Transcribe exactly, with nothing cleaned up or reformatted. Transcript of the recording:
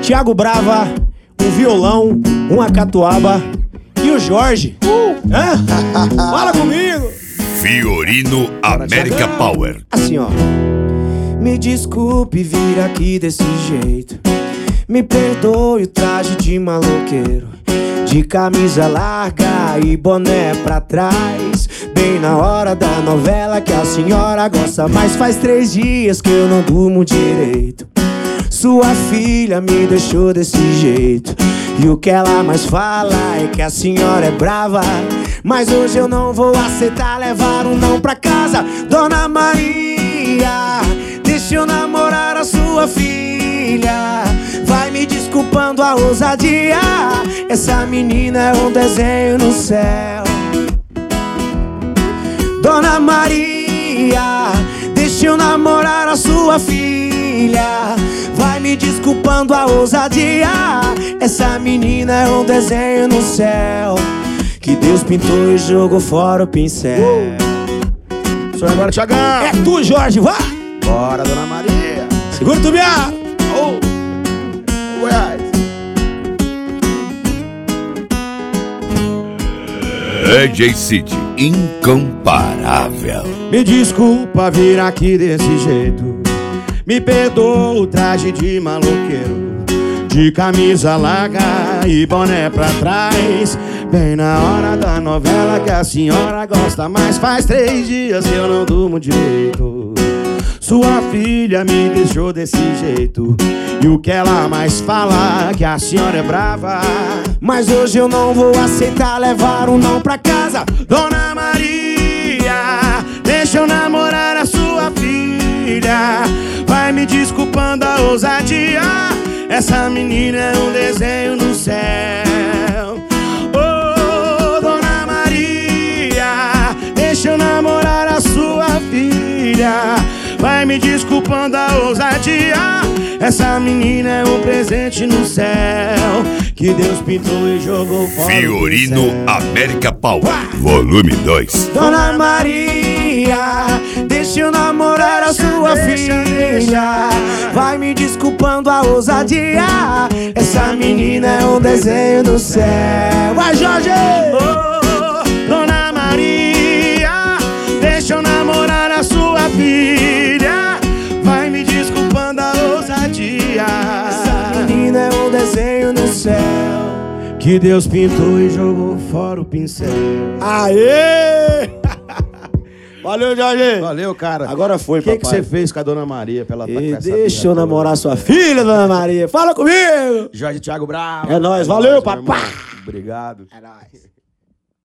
Thiago Brava, um violão, uma catuaba e o Jorge. Uh. Hã? Fala comigo! Fiorino América Power. Assim, ó. Me desculpe vir aqui desse jeito. Me perdoe o traje de maloqueiro, de camisa larga e boné pra trás, bem na hora da novela que a senhora gosta mais. Faz três dias que eu não durmo direito. Sua filha me deixou desse jeito, e o que ela mais fala é que a senhora é brava. Mas hoje eu não vou aceitar levar um não pra casa. Dona Maria, deixa eu namorar a sua filha. Vai me desculpando a ousadia, essa menina é um desenho no céu. Dona Maria, deixa eu namorar a sua filha. Vai me desculpando a ousadia, essa menina é um desenho no céu, que Deus pintou e jogou fora o pincel. uh. Só agora, Thiagão. É tu, Jorge, vai! Bora, Dona Maria. Segura o tubiá. Oh. Goiás. D J City, incomparável. Me desculpa vir aqui desse jeito. Me perdoa o traje de maloqueiro, de camisa larga e boné pra trás, bem na hora da novela que a senhora gosta mais. Faz três dias que eu não durmo direito. Sua filha me deixou desse jeito, e o que ela mais fala é que a senhora é brava. Mas hoje eu não vou aceitar levar um não pra casa. Dona Maria, deixa eu namorar a sua filha. Vai me desculpando a ousadia, essa menina é um desenho no céu. Oh, Dona Maria, deixa eu namorar a sua filha. Vai me desculpando a ousadia, essa menina é um presente no céu, que Deus pintou e jogou fora. Fiorino América Power, volume dois. Dona Maria, deixa eu namorar a sua filha. Vai me desculpando a ousadia, essa menina é um desenho do céu. Vai, Jorge! Oh, Dona Maria, deixa eu namorar a sua filha. Vai me desculpando a ousadia, essa menina é um desenho no céu, que Deus pintou e jogou fora o pincel. Aê! Valeu, Jorge! Valeu, cara. Agora foi, papai. O que você que fez com a Dona Maria pra ela tá com essa deixa eu namorar sua filha, Dona Maria. Fala comigo! Jorge Thiago Bravo. É nóis, valeu, papai! Obrigado. É nóis.